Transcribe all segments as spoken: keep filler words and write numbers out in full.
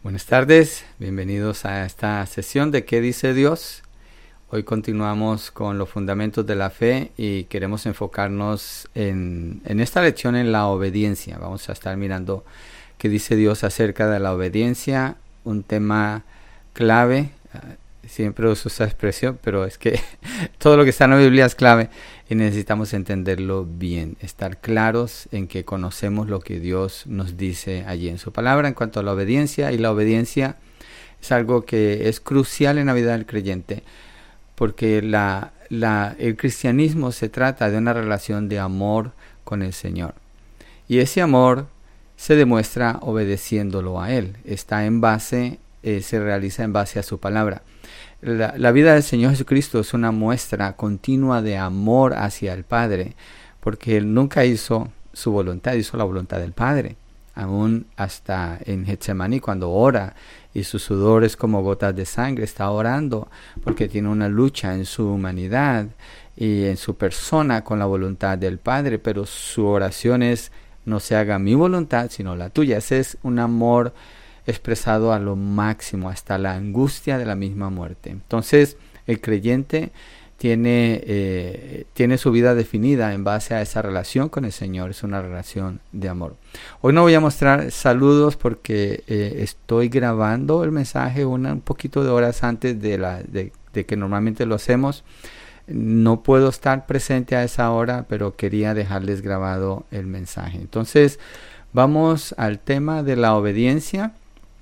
Buenas tardes, bienvenidos a esta sesión de ¿Qué dice Dios? Hoy continuamos con los fundamentos de la fe y queremos enfocarnos en, en esta lección en la obediencia. Vamos a estar mirando qué dice Dios acerca de la obediencia, un tema clave. Siempre uso esa expresión, pero es que todo lo que está en la Biblia es clave y necesitamos entenderlo bien, estar claros en que conocemos lo que Dios nos dice allí en su palabra en cuanto a la obediencia. Y la obediencia es algo que es crucial en la vida del creyente, porque la, la, el cristianismo se trata de una relación de amor con el Señor. Y ese amor se demuestra obedeciéndolo a Él, está en base, eh, se realiza en base a su palabra. La, la vida del Señor Jesucristo es una muestra continua de amor hacia el Padre, porque Él nunca hizo su voluntad, hizo la voluntad del Padre. Aún hasta en Getsemaní, cuando ora y su sudor es como gotas de sangre, está orando porque tiene una lucha en su humanidad y en su persona con la voluntad del Padre, pero su oración es: no se haga mi voluntad sino la tuya. Ese es un amor expresado a lo máximo, hasta la angustia de la misma muerte. Entonces, el creyente tiene, eh, tiene su vida definida en base a esa relación con el Señor. Es una relación de amor. Hoy no voy a mostrar saludos porque eh, estoy grabando el mensaje una, un poquito de horas antes de, la, de, de que normalmente lo hacemos. No puedo estar presente a esa hora, pero quería dejarles grabado el mensaje. Entonces, vamos al tema de la obediencia.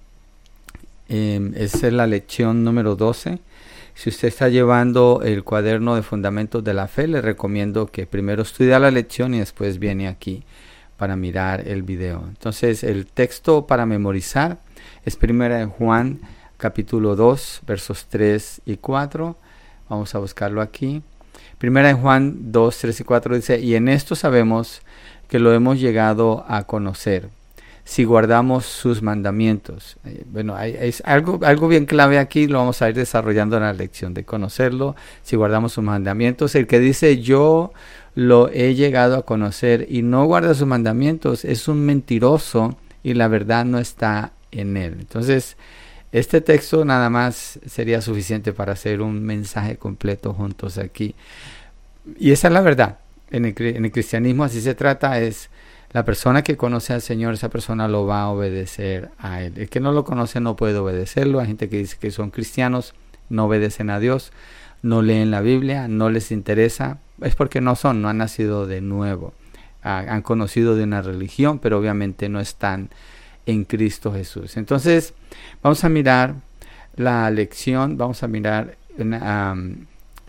Eh, esa es la lección número doce. Si usted está llevando el cuaderno de fundamentos de la fe, le recomiendo que primero estudie la lección y después viene aquí para mirar el video. Entonces, el texto para memorizar es Primera de Juan, capítulo dos, versos tres y cuatro. Vamos a buscarlo aquí. Primera de Juan dos, tres y cuatro dice: y en esto sabemos que lo hemos llegado a conocer, si guardamos sus mandamientos. Eh, bueno, hay, hay algo, algo bien clave aquí, lo vamos a ir desarrollando en la lección, de conocerlo, si guardamos sus mandamientos. El que dice yo lo he llegado a conocer y no guarda sus mandamientos es un mentiroso y la verdad no está en él. Entonces, este texto nada más sería suficiente para hacer un mensaje completo juntos aquí. Y esa es la verdad. En el, en el cristianismo así se trata, es la persona que conoce al Señor, esa persona lo va a obedecer a Él. El que no lo conoce no puede obedecerlo. Hay gente que dice que son cristianos, no obedecen a Dios, no leen la Biblia, no les interesa. Es porque no son, no han nacido de nuevo. Ah, han conocido de una religión, pero obviamente no están en Cristo Jesús. Entonces, vamos a mirar la lección, vamos a mirar una, um,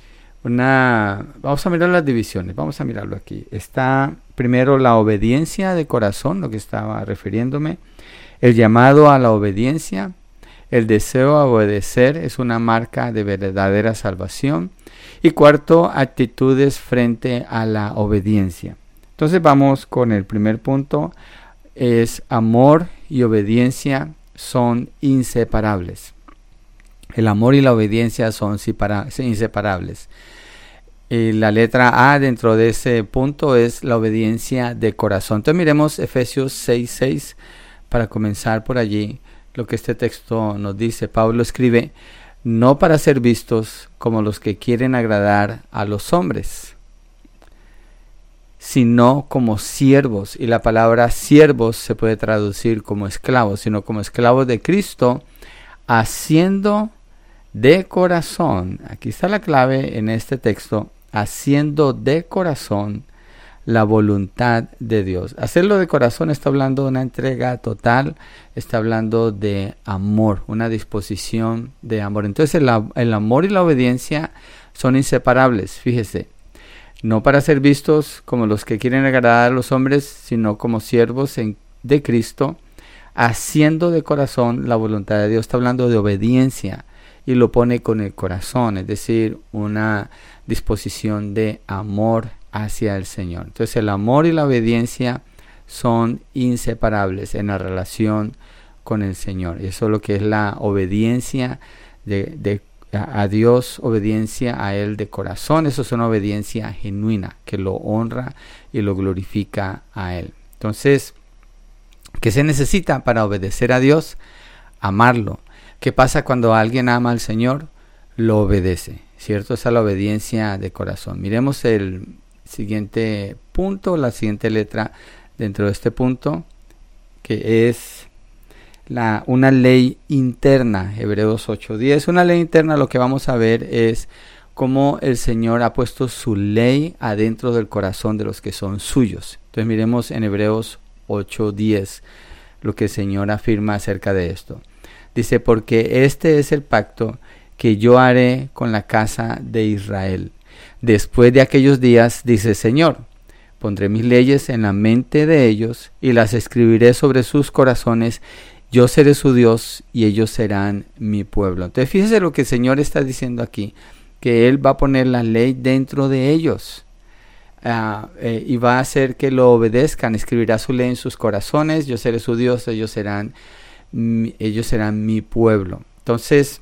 una, vamos a mirar las divisiones, vamos a mirarlo aquí. Está primero la obediencia de corazón, lo que estaba refiriéndome, el llamado a la obediencia, el deseo a obedecer es una marca de verdadera salvación, y cuarto, actitudes frente a la obediencia. Entonces vamos con el primer punto, es amor y obediencia son inseparables. El amor y la obediencia son inseparables. Y la letra A dentro de ese punto es la obediencia de corazón. Entonces miremos Efesios seis seis para comenzar por allí. Lo que este texto nos dice, Pablo escribe: no para ser vistos como los que quieren agradar a los hombres, sino como siervos. Y la palabra siervos se puede traducir como esclavos, sino como esclavos de Cristo, haciendo de corazón, aquí está la clave en este texto, haciendo de corazón la voluntad de Dios. Hacerlo de corazón está hablando de una entrega total, está hablando de amor, una disposición de amor. Entonces el, el amor y la obediencia son inseparables, fíjese. No para ser vistos como los que quieren agradar a los hombres, sino como siervos en, de Cristo, haciendo de corazón la voluntad de Dios. Está hablando de obediencia y lo pone con el corazón, es decir, una disposición de amor hacia el Señor. Entonces el amor y la obediencia son inseparables en la relación con el Señor. Y eso es lo que es la obediencia de, de a Dios, obediencia a Él de corazón. Eso es una obediencia genuina que lo honra y lo glorifica a Él. Entonces, ¿qué se necesita para obedecer a Dios? amarlo. ¿Qué pasa cuando alguien ama al Señor? Lo obedece, ¿cierto? Esa es la obediencia de corazón. Miremos el siguiente punto, la siguiente letra dentro de este punto, que es la, una ley interna, Hebreos ocho diez. Una ley interna, lo que vamos a ver es cómo el Señor ha puesto su ley adentro del corazón de los que son suyos. Entonces miremos en Hebreos ocho diez lo que el Señor afirma acerca de esto. Dice, porque este es el pacto que yo haré con la casa de Israel. Después de aquellos días, dice el Señor, pondré mis leyes en la mente de ellos y las escribiré sobre sus corazones. Yo seré su Dios y ellos serán mi pueblo. Entonces fíjese lo que el Señor está diciendo aquí, que Él va a poner la ley dentro de ellos uh, eh, y va a hacer que lo obedezcan. Escribirá su ley en sus corazones. Yo seré su Dios, ellos serán, ellos serán mi pueblo. Entonces,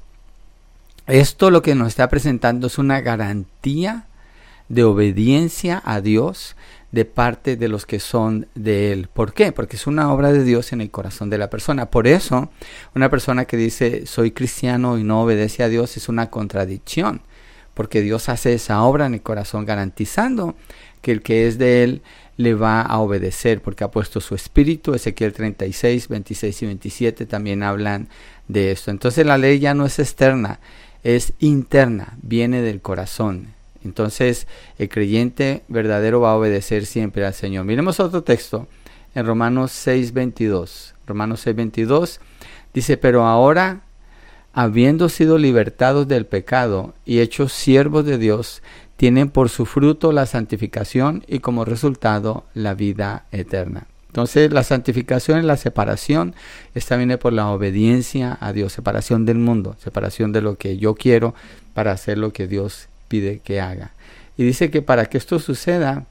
esto lo que nos está presentando es una garantía de obediencia a Dios de parte de los que son de Él. ¿Por qué? Porque es una obra de Dios en el corazón de la persona. Por eso, una persona que dice soy cristiano y no obedece a Dios es una contradicción, porque Dios hace esa obra en el corazón garantizando que el que es de Él le va a obedecer, porque ha puesto su espíritu. Ezequiel treinta y seis, veintiséis y veintisiete también hablan de esto. Entonces la ley ya no es externa, es interna, viene del corazón. Entonces el creyente verdadero va a obedecer siempre al Señor. Miremos otro texto en Romanos seis veintidós. Romanos seis veintidós dice, pero ahora, habiendo sido libertados del pecado y hechos siervos de Dios, tienen por su fruto la santificación y como resultado la vida eterna. Entonces la santificación y la separación, esta viene por la obediencia a Dios, separación del mundo, separación de lo que yo quiero para hacer lo que Dios pide que haga. Y dice que para que esto suceda,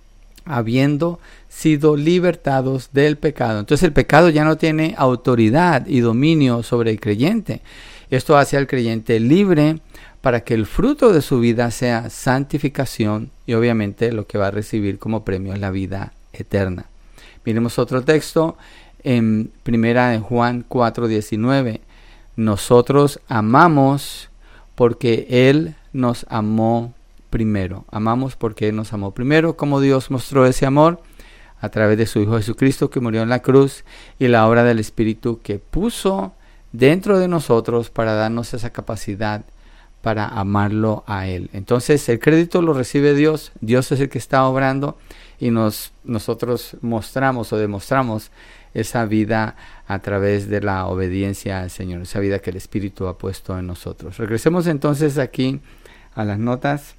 habiendo sido libertados del pecado. Entonces el pecado ya no tiene autoridad y dominio sobre el creyente. Esto hace al creyente libre para que el fruto de su vida sea santificación y obviamente lo que va a recibir como premio es la vida eterna. Miremos otro texto en primera de Juan cuatro diecinueve. Nosotros amamos porque Él nos amó primero. Amamos porque Él nos amó primero. Como Dios mostró ese amor a través de su Hijo Jesucristo que murió en la cruz y la obra del Espíritu que puso dentro de nosotros para darnos esa capacidad para amarlo a Él. Entonces el crédito lo recibe Dios. Dios es el que está obrando y nos, nosotros mostramos o demostramos esa vida a través de la obediencia al Señor, esa vida que el Espíritu ha puesto en nosotros. Regresemos entonces aquí a las notas.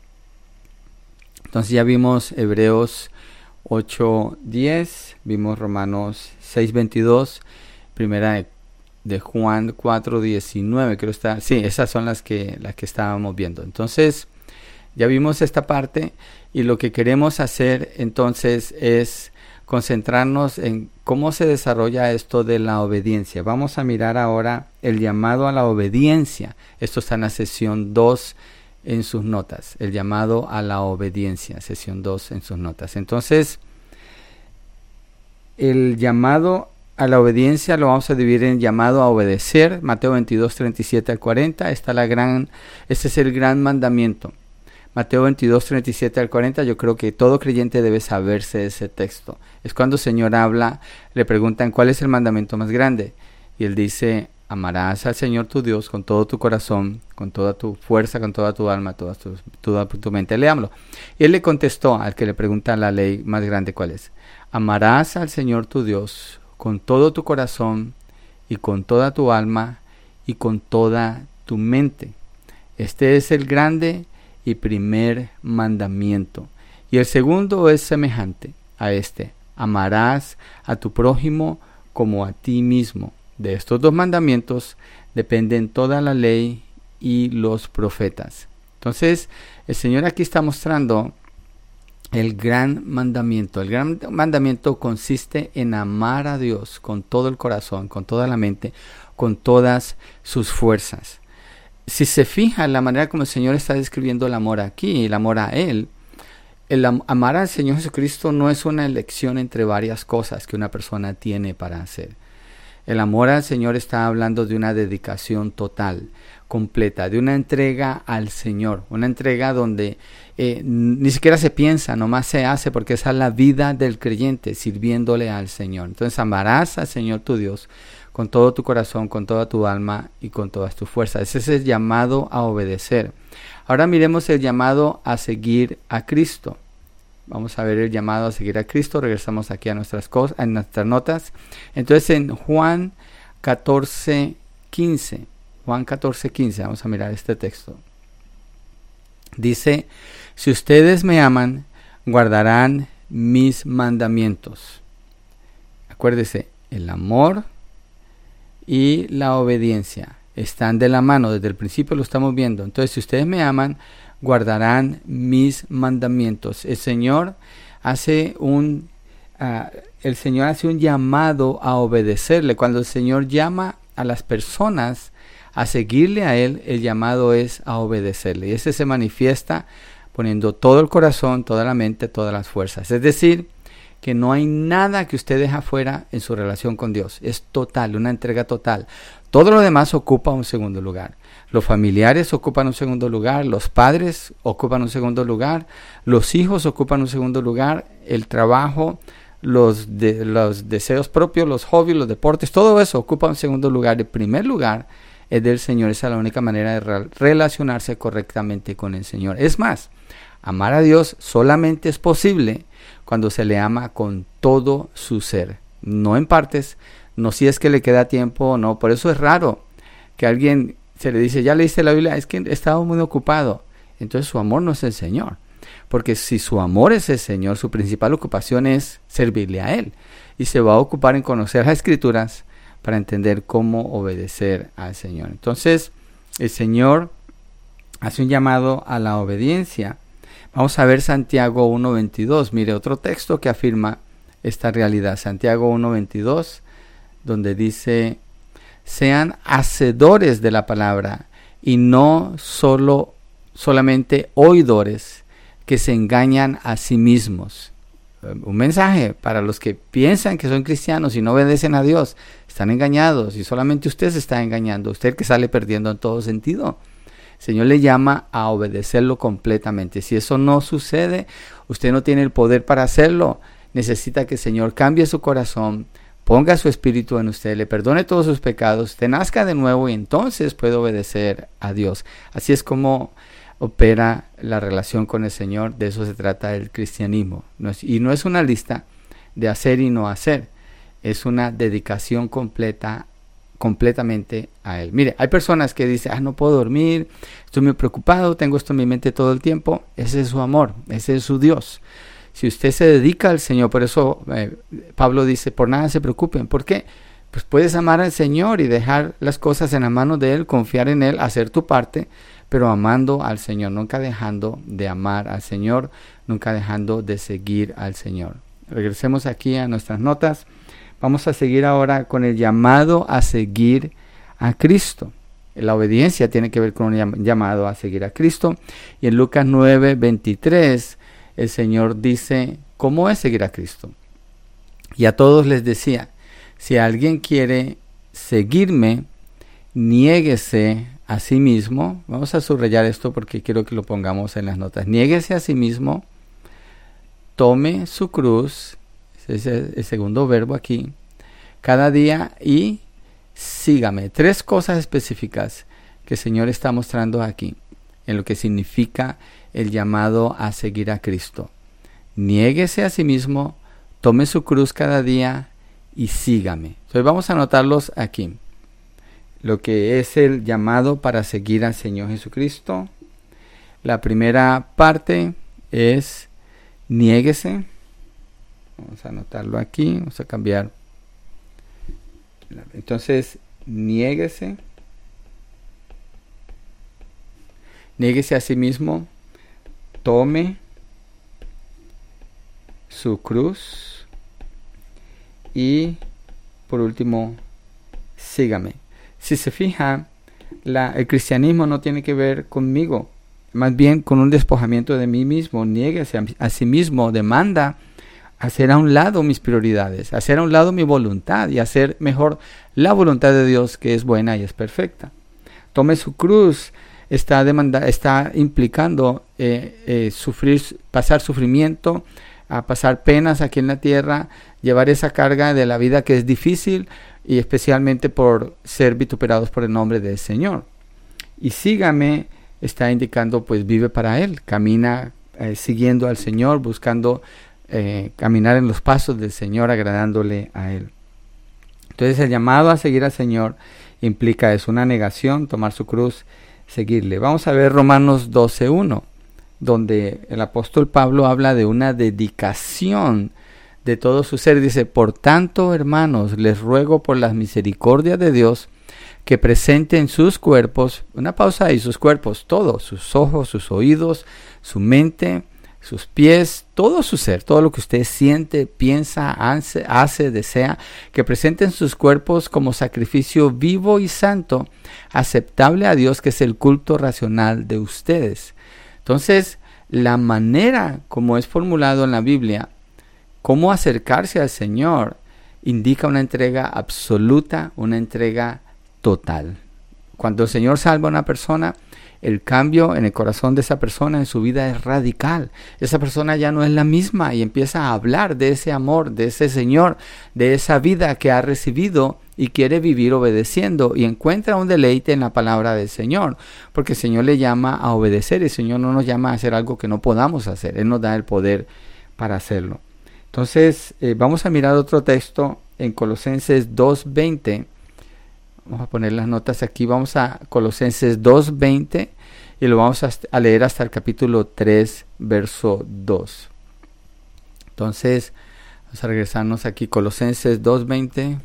Entonces ya vimos Hebreos ocho diez, vimos Romanos seis veintidós, primera de, de Juan cuatro diecinueve, creo está. Sí, esas son las que las que estábamos viendo. Entonces ya vimos esta parte y lo que queremos hacer entonces es concentrarnos en cómo se desarrolla esto de la obediencia. Vamos a mirar ahora el llamado a la obediencia. Esto está en la sesión dos en sus notas. El llamado a la obediencia, sesión dos en sus notas. Entonces, el llamado a la obediencia lo vamos a dividir en llamado a obedecer. Mateo veintidós, treinta y siete al cuarenta. Está la gran, este es el gran mandamiento. Mateo veintidós, treinta y siete al cuarenta, yo creo que todo creyente debe saberse ese texto. Es cuando el Señor habla, le preguntan cuál es el mandamiento más grande. Y Él dice, amarás al Señor tu Dios con todo tu corazón, con toda tu fuerza, con toda tu alma, toda tu, toda tu mente. Leámoslo. Y Él le contestó al que le pregunta la ley más grande cuál es. Amarás al Señor tu Dios con todo tu corazón y con toda tu alma y con toda tu mente. Este es el grande y primer mandamiento. Y el segundo es semejante a este. Amarás a tu prójimo como a ti mismo. De estos dos mandamientos dependen toda la ley y los profetas. Entonces, el Señor aquí está mostrando el gran mandamiento. El gran mandamiento consiste en amar a Dios con todo el corazón, con toda la mente, con todas sus fuerzas. Si se fija en la manera como el Señor está describiendo el amor aquí, el amor a Él, el am- amar al Señor Jesucristo no es una elección entre varias cosas que una persona tiene para hacer. El amor al Señor está hablando de una dedicación total, completa, de una entrega al Señor, una entrega donde eh, ni siquiera se piensa, nomás se hace, porque esa es la vida del creyente, sirviéndole al Señor. Entonces amarás al Señor tu Dios con todo tu corazón, con toda tu alma y con todas tus fuerzas. Ese es el llamado a obedecer. Ahora miremos el llamado a seguir a Cristo. Vamos a ver el llamado a seguir a Cristo. Regresamos aquí a nuestras cosas, a nuestras notas. Entonces en Juan catorce quince, Juan catorce quince, vamos a mirar este texto. Dice, si ustedes me aman, guardarán mis mandamientos. Acuérdese, el amor y la obediencia están de la mano, desde el principio lo estamos viendo. Entonces, si ustedes me aman, guardarán mis mandamientos. El Señor hace un, uh, el Señor hace un llamado a obedecerle. Cuando el Señor llama a las personas a seguirle a Él, el llamado es a obedecerle. Y ese se manifiesta poniendo todo el corazón, toda la mente, todas las fuerzas. Es decir, que no hay nada que usted deje afuera en su relación con Dios. Es total, una entrega total. Todo lo demás ocupa un segundo lugar. Los familiares ocupan un segundo lugar, los padres ocupan un segundo lugar, los hijos ocupan un segundo lugar, el trabajo, los, de, los deseos propios, los hobbies, los deportes, todo eso ocupa un segundo lugar. El primer lugar es del Señor. Esa es la única manera de re- relacionarse correctamente con el Señor. Es más, amar a Dios solamente es posible cuando se le ama con todo su ser, no en partes, no si es que le queda tiempo o no. Por eso es raro que alguien se le dice, ya leíste la Biblia, es que he estado muy ocupado. Entonces su amor no es el Señor, porque si su amor es el Señor, su principal ocupación es servirle a Él, y se va a ocupar en conocer las Escrituras para entender cómo obedecer al Señor. Entonces el Señor hace un llamado a la obediencia. Vamos a ver Santiago uno veintidós. Mire, otro texto que afirma esta realidad. Santiago uno veintidós, donde dice, sean hacedores de la palabra y no solo, solamente oidores que se engañan a sí mismos. Un mensaje para los que piensan que son cristianos y no obedecen a Dios. Están engañados y solamente usted se está engañando. Usted que sale perdiendo en todo sentido. El Señor le llama a obedecerlo completamente. Si eso no sucede, usted no tiene el poder para hacerlo. Necesita que el Señor cambie su corazón, ponga su espíritu en usted, le perdone todos sus pecados, usted nazca de nuevo y entonces puede obedecer a Dios. Así es como opera la relación con el Señor. De eso se trata el cristianismo. No es, y no es una lista de hacer y no hacer. Es una dedicación completa completamente a Él. Mire, hay personas que dicen, ah, no puedo dormir, estoy muy preocupado, tengo esto en mi mente todo el tiempo. Ese es su amor, ese es su Dios. Si usted se dedica al Señor, por eso eh, Pablo dice, por nada se preocupen. ¿Por qué? Pues puedes amar al Señor y dejar las cosas en la mano de Él, confiar en Él, hacer tu parte, pero amando al Señor, nunca dejando de amar al Señor, nunca dejando de seguir al Señor. Regresemos aquí a nuestras notas. Vamos a seguir ahora con el llamado a seguir a Cristo. La obediencia tiene que ver con un llamado a seguir a Cristo. Y en Lucas nueve veintitrés, el Señor dice, ¿cómo es seguir a Cristo? Y a todos les decía, si alguien quiere seguirme, niéguese a sí mismo. Vamos a subrayar esto porque quiero que lo pongamos en las notas. Niéguese a sí mismo, tome su cruz, ese es el segundo verbo aquí, cada día, y sígame. Tres cosas específicas que el Señor está mostrando aquí en lo que significa el llamado a seguir a Cristo. Niéguese a sí mismo, tome su cruz cada día y sígame. Entonces vamos a anotarlos aquí. Lo que es el llamado para seguir al Señor Jesucristo. La primera parte es niéguese. Vamos a anotarlo aquí, vamos a cambiar. Entonces, niéguese. Niéguese a sí mismo. Tome su cruz. Y, por último, sígame. Si se fija, la, el cristianismo no tiene que ver conmigo. Más bien con un despojamiento de mí mismo. Niéguese a, a sí mismo. Demanda hacer a un lado mis prioridades, hacer a un lado mi voluntad y hacer mejor la voluntad de Dios, que es buena y es perfecta. Tome su cruz, está, demanda, está implicando eh, eh, sufrir, pasar sufrimiento, a pasar penas aquí en la tierra, llevar esa carga de la vida que es difícil y especialmente por ser vituperados por el nombre del Señor. Y sígame, está indicando, pues vive para Él, camina eh, siguiendo al Señor, buscando eh, caminar en los pasos del Señor, agradándole a Él. Entonces el llamado a seguir al Señor implica es una negación, tomar su cruz, seguirle. Vamos a ver Romanos doce uno, donde el apóstol Pablo habla de una dedicación de todo su ser. Dice, por tanto, hermanos, les ruego por las misericordias de Dios que presenten sus cuerpos, una pausa ahí, sus cuerpos, todos, sus ojos, sus oídos, su mente, sus pies, todo su ser, todo lo que usted siente, piensa, hace, hace, desea, que presenten sus cuerpos como sacrificio vivo y santo, aceptable a Dios, que es el culto racional de ustedes. Entonces, la manera como es formulado en la Biblia, cómo acercarse al Señor, indica una entrega absoluta, una entrega total. Cuando el Señor salva a una persona, el cambio en el corazón de esa persona, en su vida, es radical. Esa persona ya no es la misma y empieza a hablar de ese amor, de ese Señor, de esa vida que ha recibido y quiere vivir obedeciendo, y encuentra un deleite en la palabra del Señor, porque el Señor le llama a obedecer y el Señor no nos llama a hacer algo que no podamos hacer. Él nos da el poder para hacerlo. Entonces eh, vamos a mirar otro texto en Colosenses dos veinte. Vamos a poner las notas aquí. Vamos a Colosenses dos veinte y lo vamos a, a leer hasta el capítulo tres, verso dos. Entonces vamos a regresarnos aquí, Colosenses dos veinte.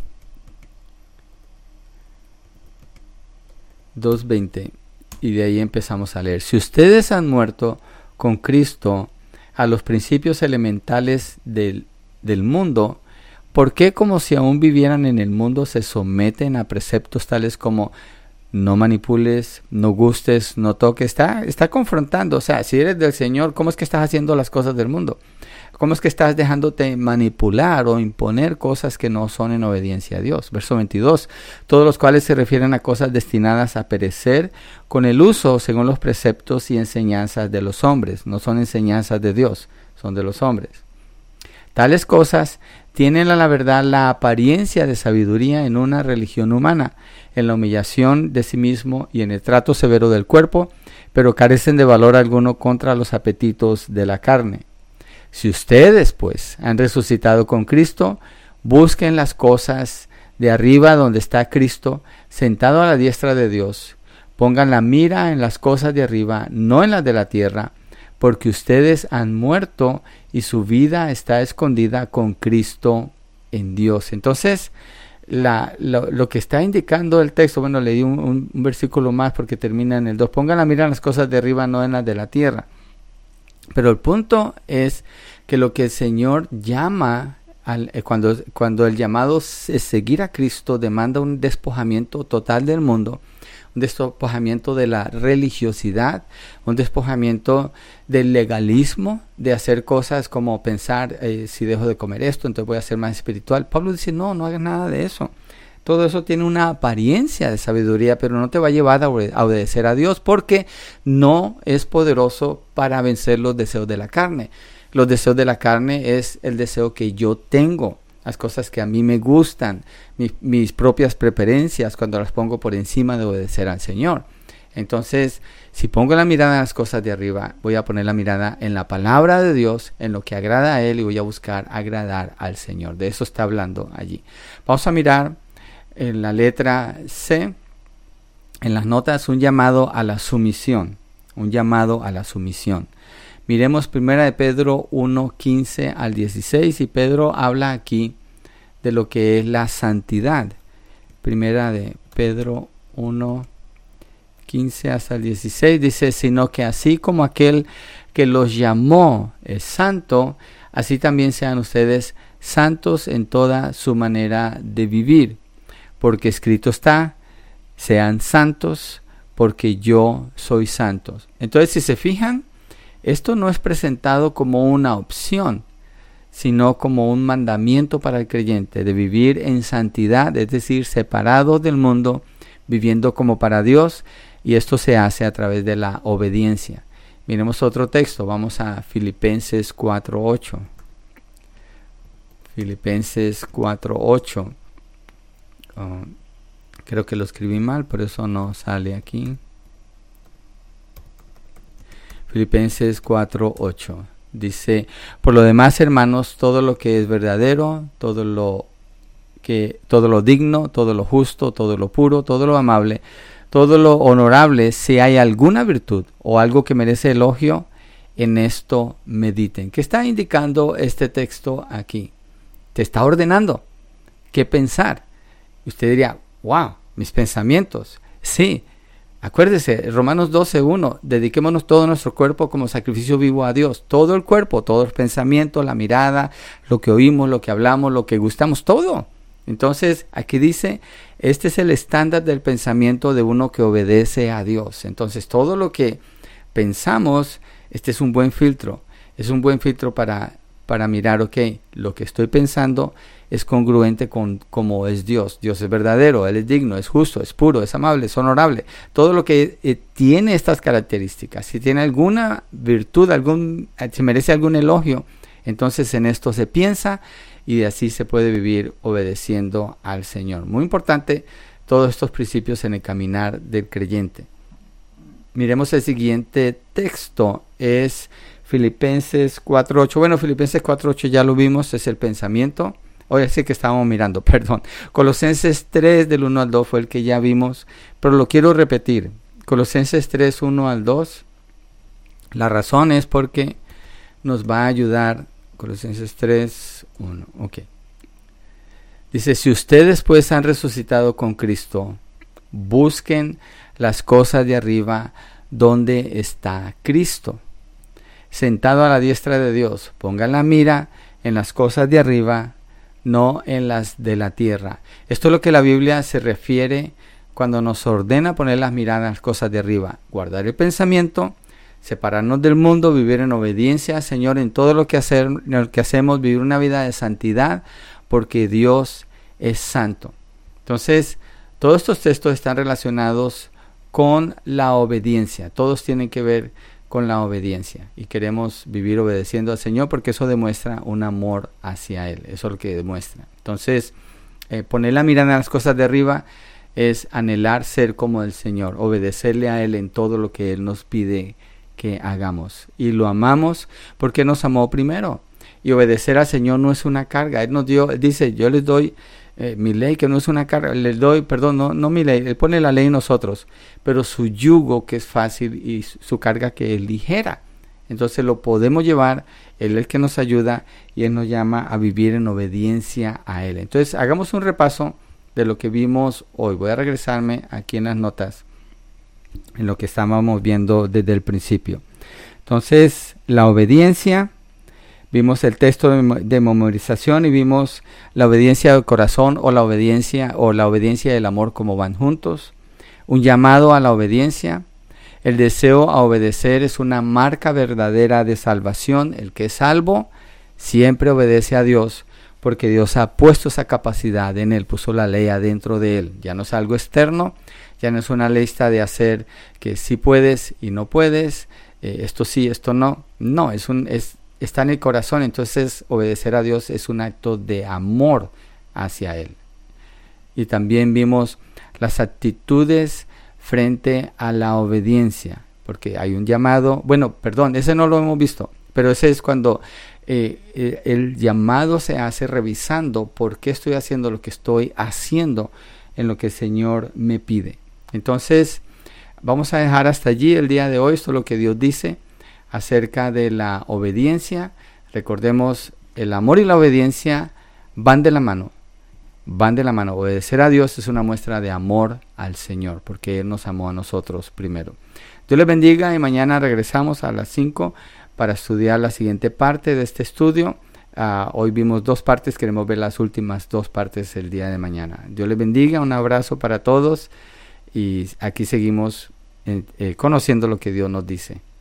dos veinte, y de ahí empezamos a leer. Si ustedes han muerto con Cristo a los principios elementales del, del mundo, ¿por qué, como si aún vivieran en el mundo, se someten a preceptos tales como no manipules, no gustes, no toques? Está, está confrontando. O sea, si eres del Señor, ¿cómo es que estás haciendo las cosas del mundo? ¿Cómo es que estás dejándote manipular o imponer cosas que no son en obediencia a Dios? Verso veintidós, todos los cuales se refieren a cosas destinadas a perecer con el uso según los preceptos y enseñanzas de los hombres. No son enseñanzas de Dios, son de los hombres. Tales cosas tienen a la verdad la apariencia de sabiduría en una religión humana, en la humillación de sí mismo y en el trato severo del cuerpo, pero carecen de valor alguno contra los apetitos de la carne. Si ustedes, pues, han resucitado con Cristo, busquen las cosas de arriba donde está Cristo, sentado a la diestra de Dios. Pongan la mira en las cosas de arriba, no en las de la tierra, porque ustedes han muerto y su vida está escondida con Cristo en Dios. Entonces, la, lo, lo que está indicando el texto, bueno, leí un, un, un versículo más porque termina en el dos. Pongan la mira en las cosas de arriba, no en las de la tierra. Pero el punto es que lo que el Señor llama, al, eh, cuando, cuando el llamado es seguir a Cristo, demanda un despojamiento total del mundo, un despojamiento de la religiosidad, un despojamiento del legalismo, de hacer cosas como pensar, eh, si dejo de comer esto, entonces voy a ser más espiritual. Pablo dice, no, no hagas nada de eso. Todo eso tiene una apariencia de sabiduría, pero no te va a llevar a obedecer a Dios, porque no es poderoso para vencer los deseos de la carne. Los deseos de la carne es el deseo que yo tengo, las cosas que a mí me gustan, mi, mis propias preferencias, cuando las pongo por encima de obedecer al Señor. Entonces, si pongo la mirada en las cosas de arriba, voy a poner la mirada en la palabra de Dios, en lo que agrada a Él, y voy a buscar agradar al Señor. De eso está hablando allí. Vamos a mirar en la letra C, en las notas, un llamado a la sumisión, un llamado a la sumisión. Miremos primera de Pedro uno, quince al dieciséis, y Pedro habla aquí de lo que es la santidad. Primera de Pedro uno, quince hasta el dieciséis, dice, sino que así como aquel que los llamó es santo, así también sean ustedes santos en toda su manera de vivir. Porque escrito está, sean santos, porque yo soy santo. Entonces, si se fijan, esto no es presentado como una opción, sino como un mandamiento para el creyente de vivir en santidad, es decir, separado del mundo, viviendo como para Dios, y esto se hace a través de la obediencia. Miremos otro texto, vamos a Filipenses cuatro ocho. Filipenses cuatro ocho. Oh, creo que lo escribí mal, por eso no sale aquí. Filipenses cuatro ocho. Dice, por lo demás, hermanos, todo lo que es verdadero, todo lo que todo lo digno, todo lo justo, todo lo puro, todo lo amable, todo lo honorable, si hay alguna virtud o algo que merece elogio, en esto mediten. ¿Qué está indicando este texto aquí? Te está ordenando qué pensar. Usted diría, wow, mis pensamientos. Sí, acuérdese, Romanos doce uno, dediquémonos todo nuestro cuerpo como sacrificio vivo a Dios. Todo el cuerpo, todos los pensamientos, la mirada, lo que oímos, lo que hablamos, lo que gustamos, todo. Entonces, aquí dice, este es el estándar del pensamiento de uno que obedece a Dios. Entonces, todo lo que pensamos, este es un buen filtro. Es un buen filtro para, para mirar, ok, lo que estoy pensando es congruente con cómo es Dios. Dios es verdadero, Él es digno, es justo, es puro, es amable, es honorable. Todo lo que eh, tiene estas características, si tiene alguna virtud, algún, si merece algún elogio, entonces en esto se piensa y de así se puede vivir obedeciendo al Señor. Muy importante todos estos principios en el caminar del creyente. Miremos el siguiente texto, es Filipenses cuatro ocho. Bueno, Filipenses cuatro ocho ya lo vimos, es el pensamiento. Hoy sí que estábamos mirando, perdón. Colosenses tres del uno al dos fue el que ya vimos, pero lo quiero repetir. Colosenses tres, uno al dos. La razón es porque nos va a ayudar. Colosenses tres, uno. Ok. Dice, si ustedes pues han resucitado con Cristo, busquen las cosas de arriba donde está Cristo, sentado a la diestra de Dios. Pongan la mira en las cosas de arriba, no en las de la tierra. Esto es lo que la Biblia se refiere cuando nos ordena poner las miradas en las cosas de arriba. Guardar el pensamiento, separarnos del mundo, vivir en obediencia al Señor en todo lo que, hacer, lo que hacemos, vivir una vida de santidad, porque Dios es santo. Entonces, todos estos textos están relacionados con la obediencia. Todos tienen que ver con la obediencia. Y queremos vivir obedeciendo al Señor porque eso demuestra un amor hacia Él. Eso es lo que demuestra. Entonces, eh, poner la mirada en las cosas de arriba es anhelar ser como el Señor, obedecerle a Él en todo lo que Él nos pide que hagamos. Y lo amamos porque nos amó primero. Y obedecer al Señor no es una carga. Él nos dio, él dice, yo les doy eh, mi ley, que no es una carga. Les doy, perdón, no, no mi ley. Él pone la ley en nosotros. Pero su yugo que es fácil y su carga que es ligera. Entonces lo podemos llevar. Él es el que nos ayuda y Él nos llama a vivir en obediencia a Él. Entonces hagamos un repaso de lo que vimos hoy. Voy a regresarme aquí en las notas, en lo que estábamos viendo desde el principio. Entonces, la obediencia, vimos el texto de, de memorización y vimos la obediencia del corazón o la obediencia o la obediencia del amor, como van juntos. Un llamado a la obediencia. El deseo a obedecer es una marca verdadera de salvación. El que es salvo siempre obedece a Dios, porque Dios ha puesto esa capacidad en él, puso la ley adentro de él. Ya no es algo externo, ya no es una lista de hacer que sí puedes y no puedes, eh, esto sí, esto no. No, es un, es, está en el corazón. Entonces obedecer a Dios es un acto de amor hacia Él. Y también vimos las actitudes frente a la obediencia, porque hay un llamado, bueno, perdón, ese no lo hemos visto, pero ese es cuando eh, eh, el llamado se hace revisando por qué estoy haciendo lo que estoy haciendo en lo que el Señor me pide. Entonces, vamos a dejar hasta allí el día de hoy. Esto es lo que Dios dice acerca de la obediencia. Recordemos, el amor y la obediencia van de la mano. Van de la mano. Obedecer a Dios es una muestra de amor al Señor, porque Él nos amó a nosotros primero. Dios les bendiga y mañana regresamos a las cinco para estudiar la siguiente parte de este estudio. Uh, hoy vimos dos partes, queremos ver las últimas dos partes el día de mañana. Dios les bendiga, un abrazo para todos y aquí seguimos eh, eh, conociendo lo que Dios nos dice.